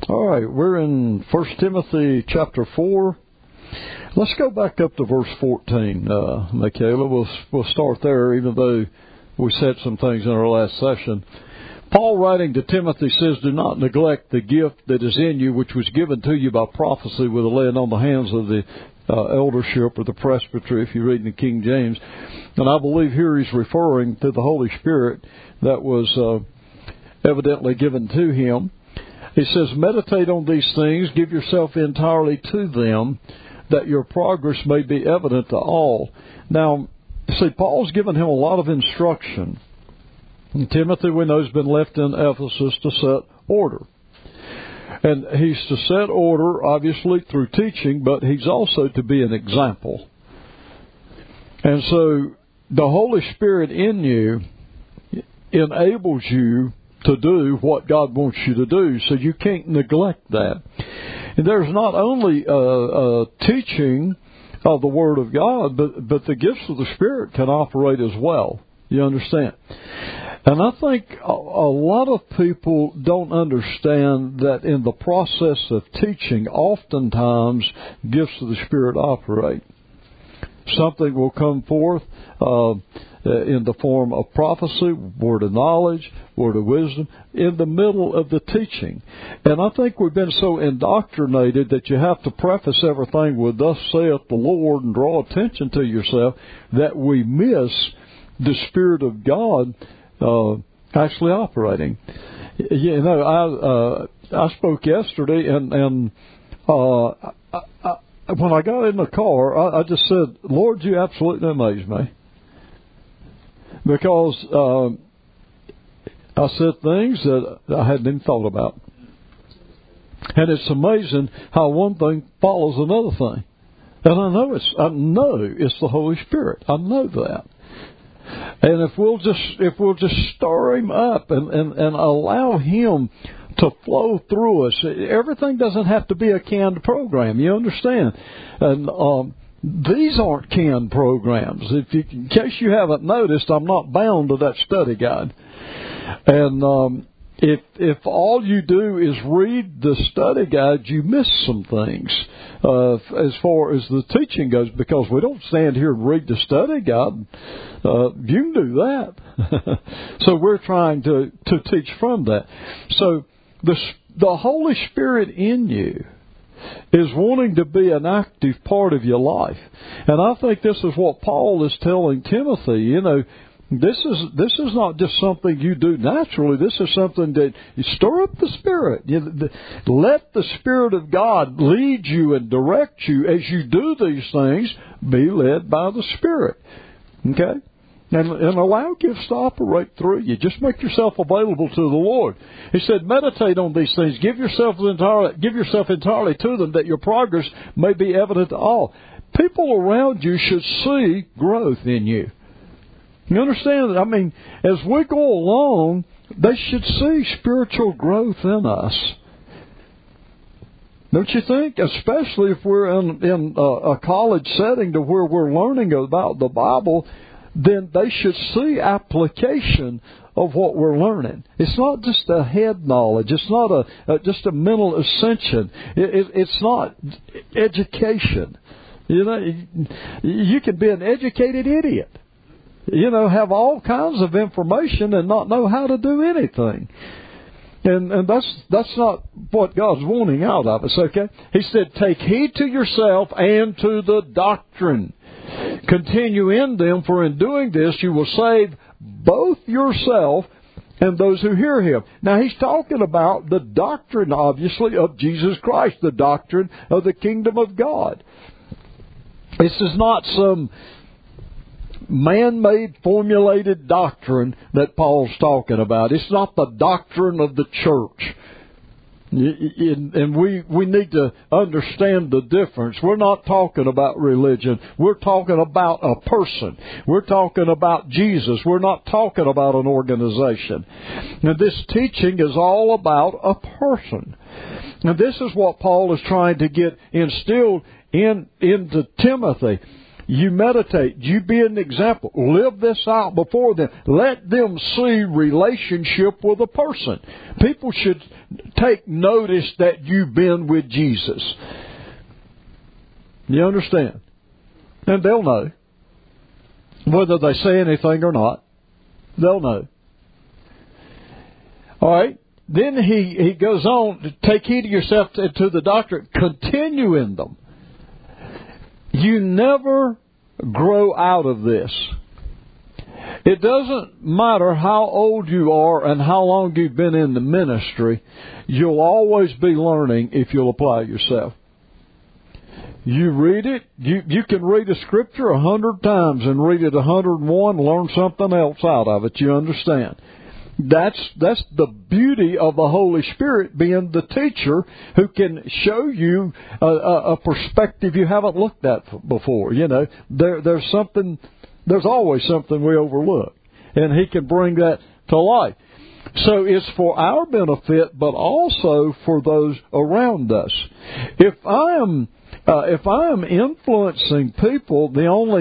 All right, we're in 1 Timothy chapter 4. Let's go back up to verse 14, Michaela. We'll start there, even though we said some things in our last session. Paul, writing to Timothy, says, "Do not neglect the gift that is in you, which was given to you by prophecy with the laying on the hands of the eldership or the presbytery," if you read in the King James. And I believe here he's referring to the Holy Spirit that was evidently given to him. He says, "Meditate on these things, give yourself entirely to them, that your progress may be evident to all." Now, see, Paul's given him a lot of instruction. And Timothy, we know, has been left in Ephesus to set order. And he's to set order, obviously, through teaching, but he's also to be an example. And so the Holy Spirit in you enables you to do what God wants you to do, so you can't neglect that. And there's not only teaching of the Word of God, but the gifts of the Spirit can operate as well. You understand? And I think a lot of people don't understand that in the process of teaching, oftentimes gifts of the Spirit operate. Something will come forth in the form of prophecy, word of knowledge, word of wisdom, in the middle of the teaching. And I think we've been so indoctrinated that you have to preface everything with "Thus saith the Lord" and draw attention to yourself, that we miss the Spirit of God actually operating. You know, I spoke yesterday, and when I got in the car, I just said, "Lord, you absolutely amaze me." Because I said things that I hadn't even thought about. And it's amazing how one thing follows another thing. And I know it's the Holy Spirit. I know that. And if we'll just stir him up and allow him to flow through us, everything doesn't have to be a canned program. You understand? And these aren't canned programs. In case you haven't noticed, I'm not bound to that study guide. And if all you do is read the study guide, you miss some things as far as the teaching goes, because we don't stand here and read the study guide. You can do that. So we're trying to teach from that. So the Holy Spirit in you is wanting to be an active part of your life. And I think this is what Paul is telling Timothy. You know, this is not just something you do naturally. This is something that you stir up the Spirit. Let the Spirit of God lead you and direct you as you do these things. Be led by the Spirit. Okay? And allow gifts to operate through you. Just make yourself available to the Lord. He said, "Meditate on these things. Give yourself entirely to them, that your progress may be evident to all." People around you should see growth in you. You understand? I mean, as we go along, they should see spiritual growth in us. Don't you think? Especially if we're in a college setting to where we're learning about the Bible, then they should see application of what we're learning. It's not just a head knowledge. It's not just a mental ascension. It's not education. You know, you can be an educated idiot. You know, have all kinds of information and not know how to do anything. And that's not what God's wanting out of us, okay? He said, "Take heed to yourself and to the doctrine. Continue in them, for in doing this you will save both yourself and those who hear him." Now, he's talking about the doctrine, obviously, of Jesus Christ, the doctrine of the kingdom of God. This is not some man-made, formulated doctrine that Paul's talking about. It's not the doctrine of the church. And we need to understand the difference. We're not talking about religion. We're talking about a person. We're talking about Jesus. We're not talking about an organization. And this teaching is all about a person. And this is what Paul is trying to get instilled into Timothy. You meditate. You be an example. Live this out before them. Let them see relationship with a person. People should take notice that you've been with Jesus. You understand? And they'll know. Whether they say anything or not, they'll know. All right. Then he goes on, take heed of yourself to the doctrine. Continue in them. You never grow out of this. It doesn't matter how old you are and how long you've been in the ministry. You'll always be learning if you'll apply yourself. You read it. You can read a scripture 100 times and read it 101, learn something else out of it. You understand? That's the beauty of the Holy Spirit being the teacher who can show you a perspective you haven't looked at before. You know, there's always something we overlook, and He can bring that to light. So it's for our benefit, but also for those around us. If I am influencing people,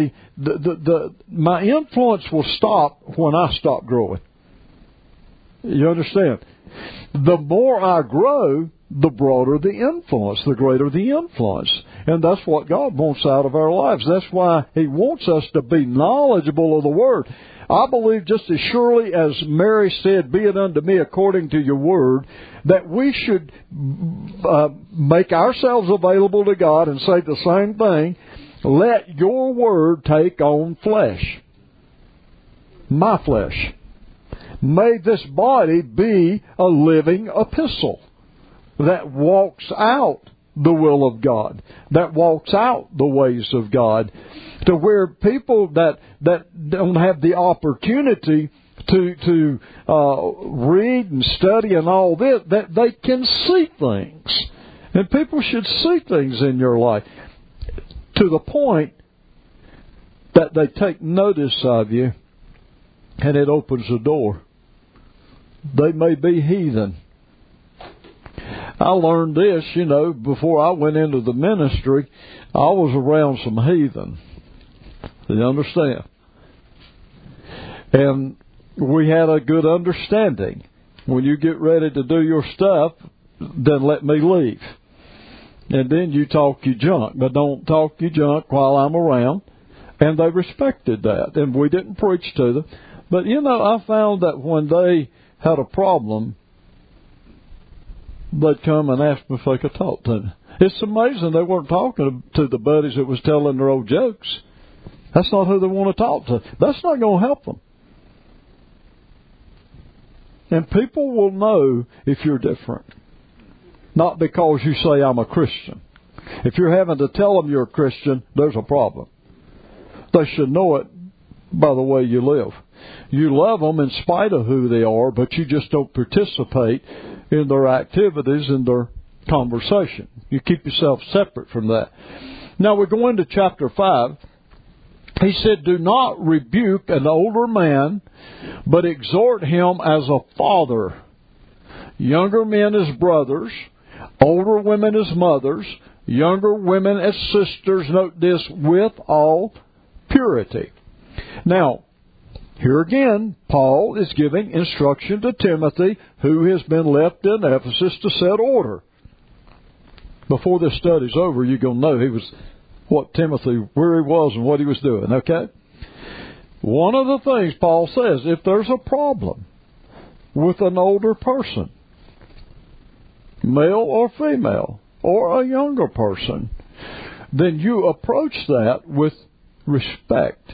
my influence will stop when I stop growing. You understand? The more I grow, the broader the influence, the greater the influence. And that's what God wants out of our lives. That's why He wants us to be knowledgeable of the Word. I believe just as surely as Mary said, be it unto me according to your word, that we should make ourselves available to God and say the same thing. Let your word take on flesh. My flesh. May this body be a living epistle that walks out the will of God, that walks out the ways of God, to where people that don't have the opportunity to read and study and all this, that they can see things. And people should see things in your life to the point that they take notice of you, and it opens the door. They may be heathen. I learned this, before I went into the ministry. I was around some heathen. You understand? And we had a good understanding. When you get ready to do your stuff, then let me leave. And then you talk your junk, but don't talk your junk while I'm around. And they respected that. And we didn't preach to them. But, I found that when they had a problem, they'd come and ask me if they could talk to me. It's amazing they weren't talking to the buddies that was telling their old jokes. That's not who they want to talk to. That's not going to help them. And people will know if you're different. Not because you say, I'm a Christian. If you're having to tell them you're a Christian, there's a problem. They should know it by the way you live. You love them in spite of who they are, but you just don't participate in their activities and their conversation. You keep yourself separate from that. Now we're going to chapter 5. He said, do not rebuke an older man, but exhort him as a father. Younger men as brothers, older women as mothers, younger women as sisters, note this, with all purity. Now, here again, Paul is giving instruction to Timothy, who has been left in Ephesus to set order. Before this study's over, you're going to know where he was and what he was doing, okay? One of the things Paul says, if there's a problem with an older person, male or female, or a younger person, then you approach that with respect.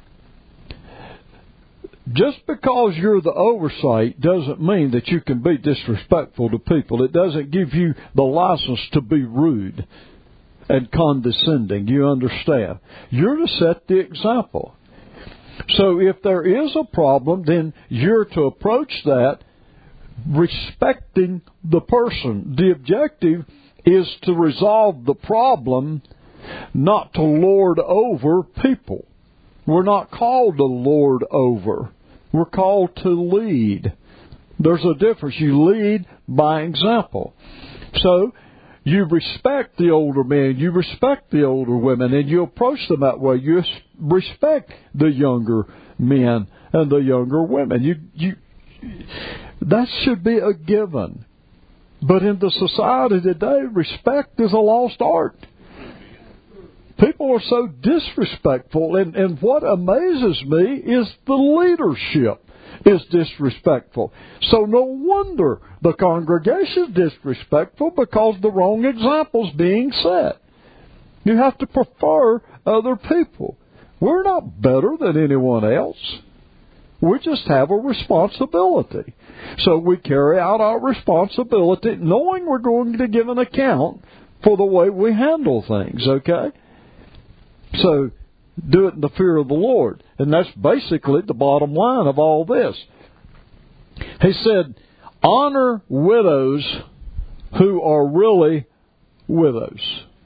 Just because you're the oversight doesn't mean that you can be disrespectful to people. It doesn't give you the license to be rude and condescending. You understand? You're to set the example. So if there is a problem, then you're to approach that respecting the person. The objective is to resolve the problem, not to lord over people. We're not called to lord over. We're called to lead. There's a difference. You lead by example. So, You respect the older men, you respect the older women, and you approach them that way. You respect the younger men and the younger women. That should be a given. But in the society today, respect is a lost art. People are so disrespectful, and what amazes me is the leadership is disrespectful. So no wonder the congregation is disrespectful, because the wrong example's being set. You have to prefer other people. We're not better than anyone else. We just have a responsibility. So we carry out our responsibility knowing we're going to give an account for the way we handle things, okay? So do it in the fear of the Lord. And that's basically the bottom line of all this. He said, honor widows who are really widows.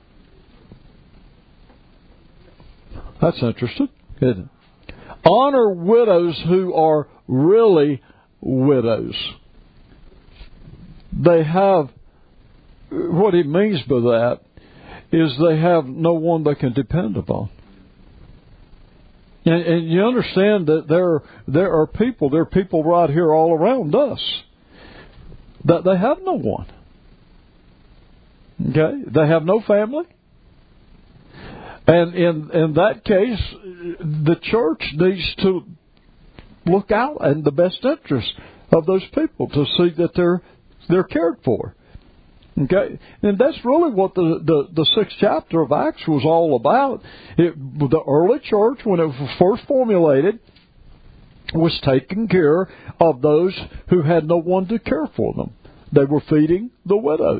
That's interesting, isn't it? Honor widows who are really widows. They have, what he means by that is they have no one they can depend upon. And you understand that there are people right here all around us that they have no one. Okay? They have no family. And in that case, the church needs to look out in the best interest of those people to see that they're cared for. Okay, and that's really what the sixth chapter of Acts was all about. The early church, when it was first formulated, was taking care of those who had no one to care for them. They were feeding the widows.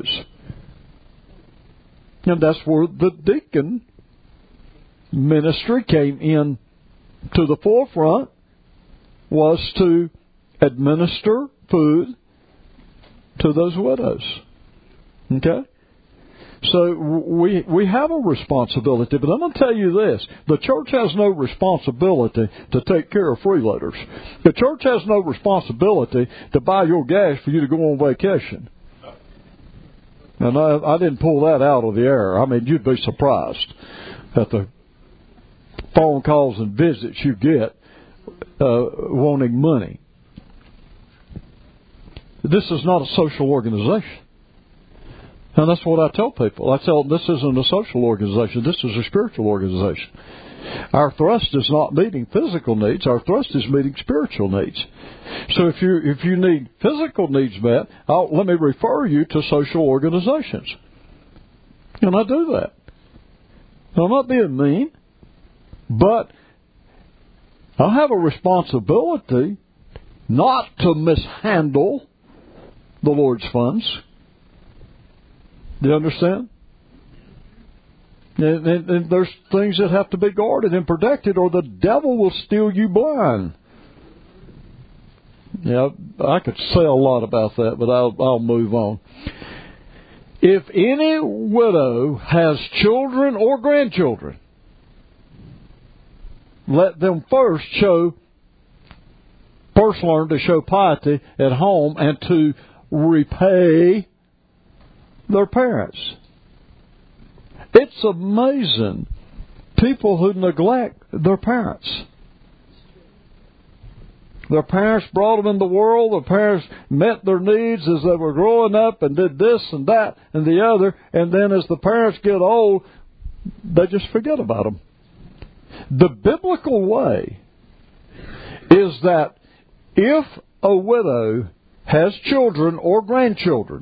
And that's where the deacon ministry came in to the forefront, was to administer food to those widows. Okay? So we have a responsibility, but I'm going to tell you this. The church has no responsibility to take care of freeloaders. The church has no responsibility to buy your gas for you to go on vacation. And I didn't pull that out of the air. I mean, you'd be surprised at the phone calls and visits you get wanting money. This is not a social organization. And that's what I tell people. I tell them this isn't a social organization. This is a spiritual organization. Our thrust is not meeting physical needs. Our thrust is meeting spiritual needs. So if you need physical needs met, let me refer you to social organizations. And I do that. Now, I'm not being mean, but I have a responsibility not to mishandle the Lord's funds. Do you understand? And there's things that have to be guarded and protected, or the devil will steal you blind. Yeah, I could say a lot about that, but I'll move on. If any widow has children or grandchildren, let them first learn to show piety at home and to repay their parents. It's amazing people who neglect their parents. Their parents brought them in the world. Their parents met their needs as they were growing up and did this and that and the other. And then as the parents get old, they just forget about them. The biblical way is that if a widow has children or grandchildren,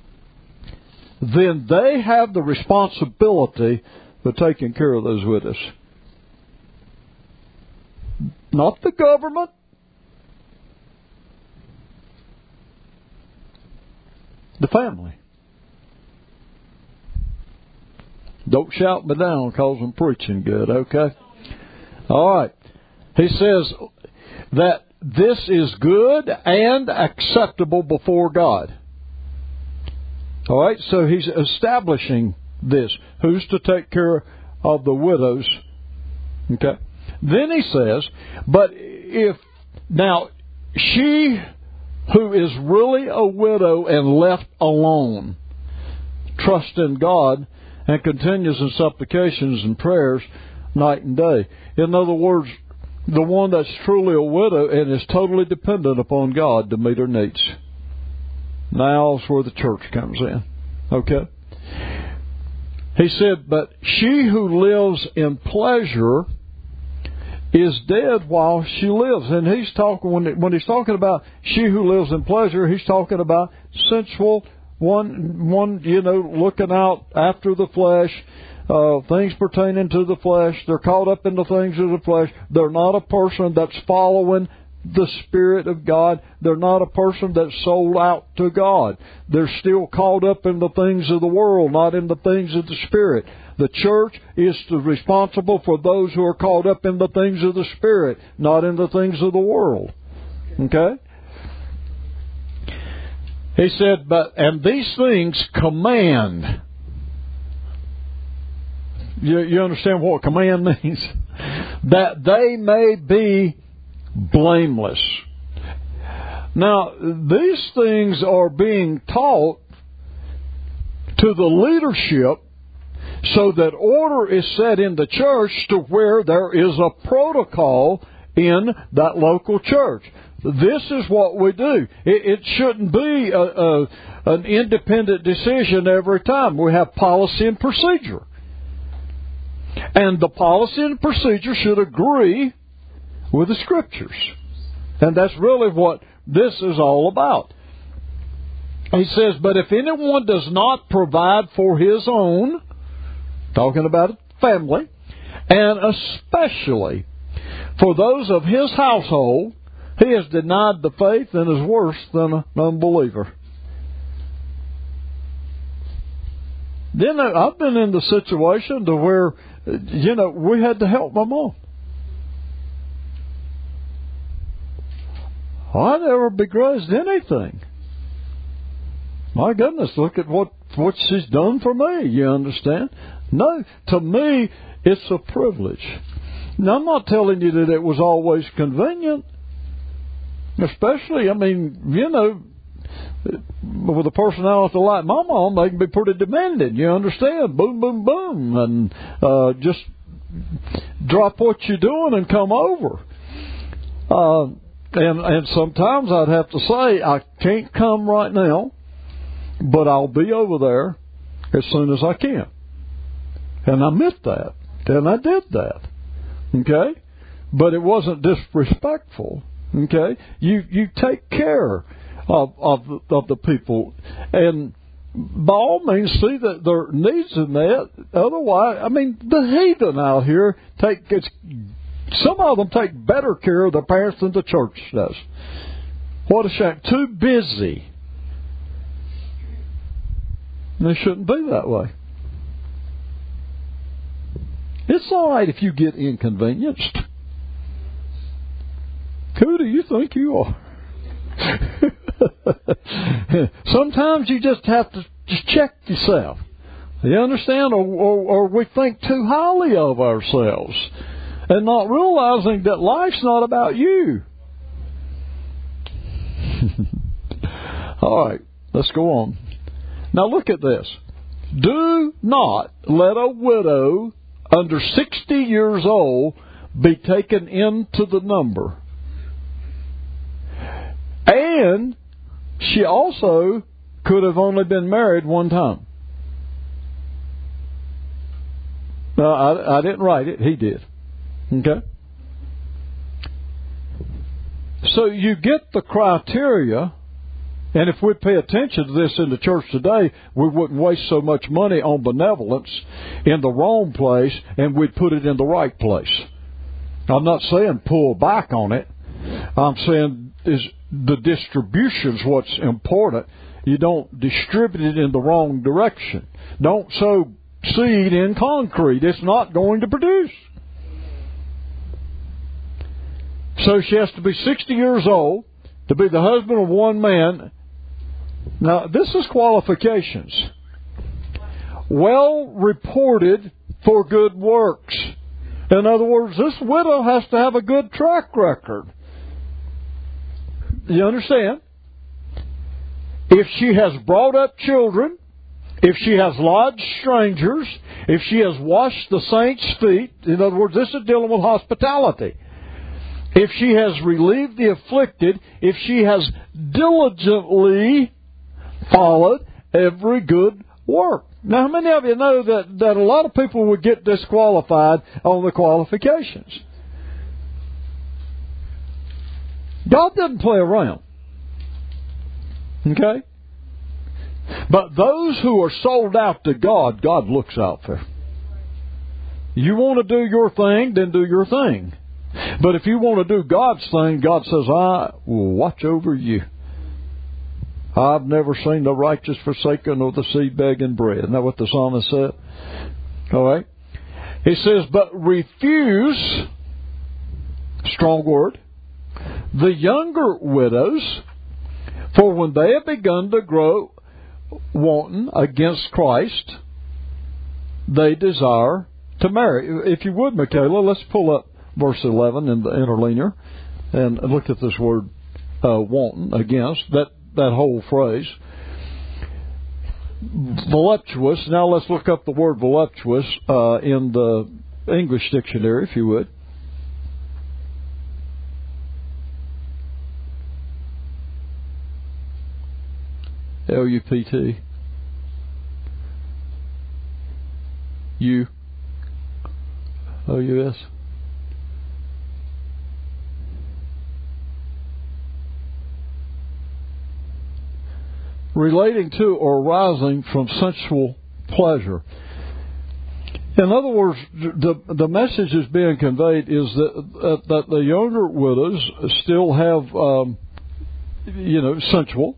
then they have the responsibility for taking care of those widows. Not the government. The family. Don't shout me down because I'm preaching good, okay? All right. He says that this is good and acceptable before God. All right, so he's establishing this. Who's to take care of the widows? Okay. Then he says, but if now she who is really a widow and left alone, trusts in God and continues in supplications and prayers night and day. In other words, the one that's truly a widow and is totally dependent upon God to meet her needs. Now's where the church comes in. Okay? He said, but she who lives in pleasure is dead while she lives. And he's talking, when he's talking about she who lives in pleasure, he's talking about sensual, one, looking out after the flesh, things pertaining to the flesh. They're caught up in the things of the flesh. They're not a person that's following the Spirit of God. They're not a person that's sold out to God. They're still caught up in the things of the world, not in the things of the Spirit. The church is responsible for those who are caught up in the things of the Spirit, not in the things of the world. Okay? He said, and these things command. You understand what command means? That they may be blameless. Now, these things are being taught to the leadership so that order is set in the church to where there is a protocol in that local church. This is what we do. It shouldn't be an independent decision every time. We have policy and procedure. And the policy and procedure should agree with the Scriptures. And that's really what this is all about. He says, but if anyone does not provide for his own, talking about family, and especially for those of his household, he has denied the faith and is worse than an unbeliever. Then I've been in the situation to where, we had to help my mom. I never begrudged anything. My goodness, look at what she's done for me, you understand? No, to me, it's a privilege. Now, I'm not telling you that it was always convenient. Especially, with a personality like my mom, they can be pretty demanding, you understand? Boom, boom, boom, and just drop what you're doing and come over. And sometimes I'd have to say, I can't come right now, but I'll be over there as soon as I can. And I meant that. And I did that. Okay? But it wasn't disrespectful. Okay? You take care of the people. And by all means, see that their needs are met. Otherwise, the heathen out here some of them take better care of their parents than the church does. What a shame. Too busy. And they shouldn't be that way. It's all right if you get inconvenienced. Who do you think you are? Sometimes you just have to just check yourself. You understand? Or we think too highly of ourselves and not realizing that life's not about you. All right, let's go on. Now look at this. Do not let a widow under 60 years old be taken into the number. And she also could have only been married one time. No, I didn't write it. He did. Okay? So you get the criteria, and if we pay attention to this in the church today, we wouldn't waste so much money on benevolence in the wrong place, and we'd put it in the right place. I'm not saying pull back on it. I'm saying is the distribution's what's important. You don't distribute it in the wrong direction. Don't sow seed in concrete. It's not going to produce. So she has to be 60 years old to be the husband of one man. Now, this is qualifications. Well reported for good works. In other words, this widow has to have a good track record. You understand? If she has brought up children if she has lodged strangers, if she has washed the saints' feet, in other words, this is dealing with hospitality. If she has relieved the afflicted, if she has diligently followed every good work. Now, how many of you know that a lot of people would get disqualified on the qualifications? God doesn't play around. Okay? But those who are sold out to God, God looks out for. You want to do your thing, then do your thing. But if you want to do God's thing, God says, I will watch over you. I've never seen the righteous forsaken or the seed begging bread. Isn't that what the psalmist said? All right. He says, but refuse, strong word, the younger widows, for when they have begun to grow wanton against Christ, they desire to marry. If you would, Michaela, let's pull up verse 11 in the interlinear and look at this word wanton, against, that whole phrase. Voluptuous. Now let's look up the word voluptuous in the English dictionary, if you would. L-U-P-T. U-O-U-S. Relating to or arising from sensual pleasure. In other words, the message is being conveyed is that the younger widows still have, sensual.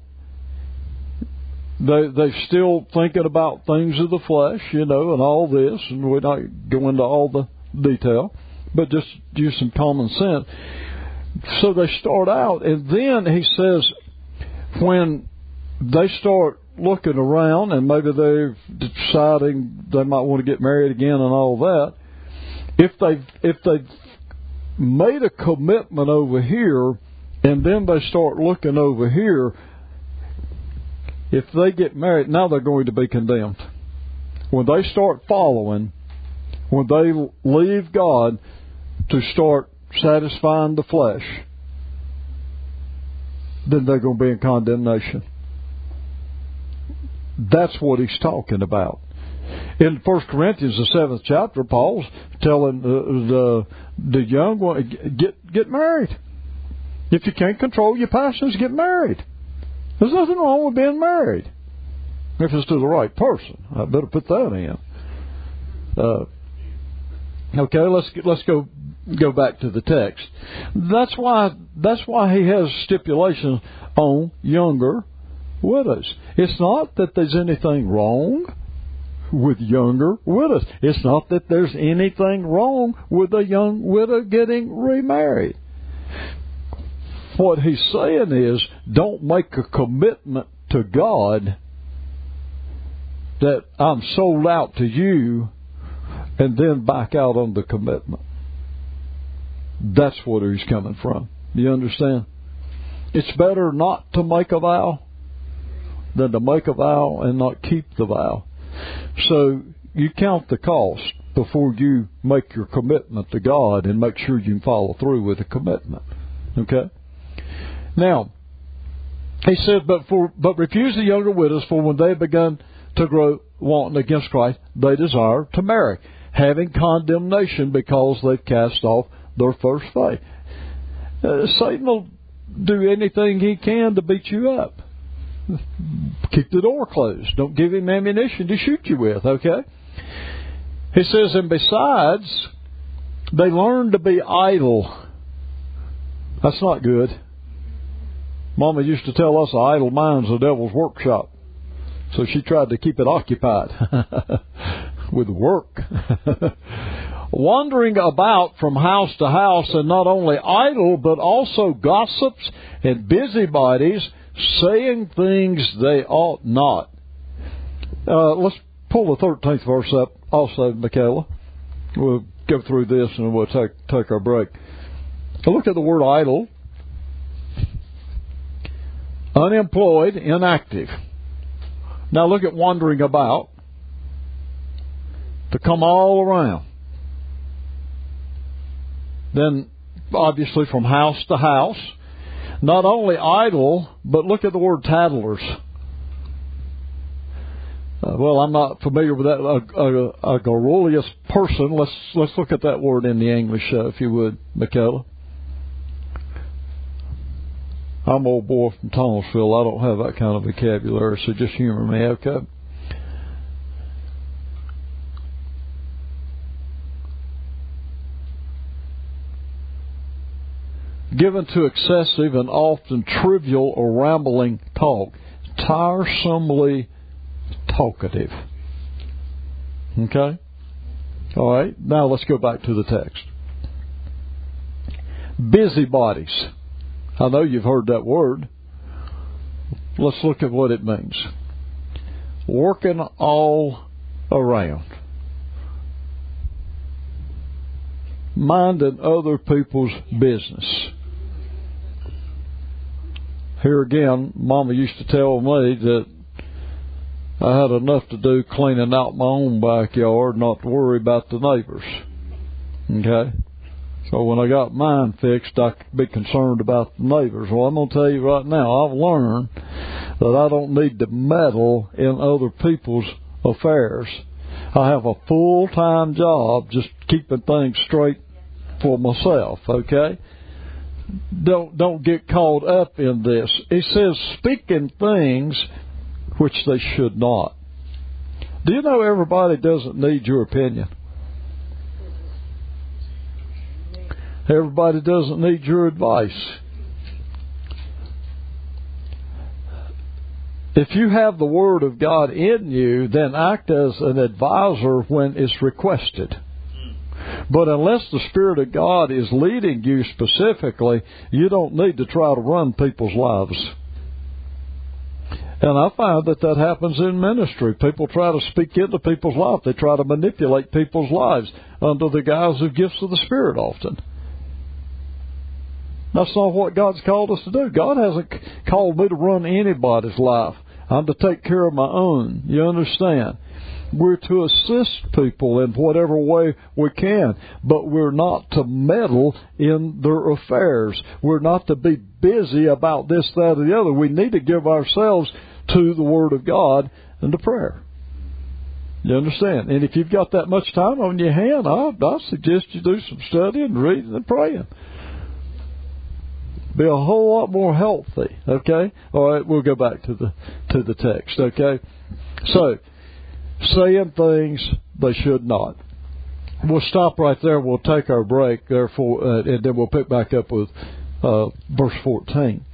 They're still thinking about things of the flesh, and all this, and we're not going into all the detail, but just use some common sense. So they start out, and then he says, when they start looking around, and maybe they're deciding they might want to get married again and all that, if they've made a commitment over here, and then they start looking over here, if they get married, now they're going to be condemned. When they start following, when they leave God to start satisfying the flesh, then they're going to be in condemnation. That's what he's talking about. In 1 Corinthians, the 7th chapter, Paul's telling the young one, get married. If you can't control your passions, get married. There's nothing wrong with being married. If it's to the right person. I better put that in. Okay, let's go back to the text. That's why he has stipulations on younger widows. It's not that there's anything wrong with younger widows. It's not that there's anything wrong with a young widow getting remarried. What he's saying is, don't make a commitment to God that I'm sold out to you and then back out on the commitment. That's what he's coming from. You understand? It's better not to make a vow than to make a vow and not keep the vow. So you count the cost before you make your commitment to God and make sure you can follow through with the commitment. Okay? Now, he said, but refuse the younger widows, for when they have begun to grow wanton against Christ, they desire to marry, having condemnation because they've cast off their first faith. Satan will do anything he can to beat you up. Keep the door closed. Don't give him ammunition to shoot you with, okay? He says, and besides, they learn to be idle. That's not good. Mama used to tell us an idle mind's the devil's workshop. So she tried to keep it occupied with work. Wandering about from house to house, and not only idle, but also gossips and busybodies, saying things they ought not. Let's pull the 13th verse up also, Michaela. We'll go through this and we'll take our break. Look at the word idle. Unemployed, inactive. Now look at wandering about. To come all around. Then, obviously, from house to house. Not only idle, but look at the word tattlers. Well, I'm not familiar with that. A garrulous person. Let's look at that word in the English, if you would, Michaela. I'm old boy from Thomasville. I don't have that kind of vocabulary, so just humor me, okay? Given to excessive and often trivial or rambling talk. Tiresomely talkative. Okay? All right. Now let's go back to the text. Busybodies. I know you've heard that word. Let's look at what it means. Working all around. Minding other people's business. Here again, Mama used to tell me that I had enough to do cleaning out my own backyard, not to worry about the neighbors. Okay? So when I got mine fixed, I could be concerned about the neighbors. Well, I'm going to tell you right now, I've learned that I don't need to meddle in other people's affairs. I have a full-time job just keeping things straight for myself, okay? Don't get caught up in this. It says speaking things which they should not. Do you know everybody doesn't need your opinion? Everybody doesn't need your advice. If you have the Word of God in you, then act as an advisor when it's requested. But unless the Spirit of God is leading you specifically, you don't need to try to run people's lives. And I find that happens in ministry. People try to speak into people's lives. They try to manipulate people's lives under the guise of gifts of the Spirit often. That's not what God's called us to do. God hasn't called me to run anybody's life. I'm to take care of my own. You understand? We're to assist people in whatever way we can, but we're not to meddle in their affairs. We're not to be busy about this, that, or the other. We need to give ourselves to the Word of God and to prayer. You understand? And if you've got that much time on your hand, I suggest you do some studying, reading, and praying. Be a whole lot more healthy. Okay? All right, we'll go back to the text. Okay? So, saying things they should not. We'll stop right there. We'll take our break, therefore, and then we'll pick back up with verse 14.